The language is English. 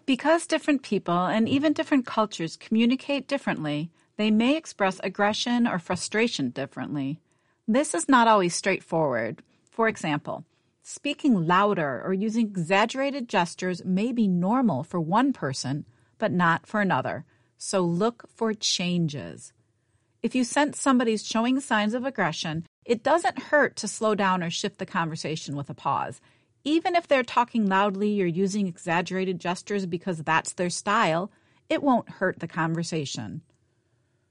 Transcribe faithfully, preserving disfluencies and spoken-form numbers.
Because different people and even different cultures communicate differently, they may express aggression or frustration differently. This is not always straightforward. For example, speaking louder or using exaggerated gestures may be normal for one person, but not for another. So look for changes. If you sense somebody's showing signs of aggression, it doesn't hurt to slow down or shift the conversation with a pause. Even if they're talking loudly or using exaggerated gestures because that's their style, it won't hurt the conversation.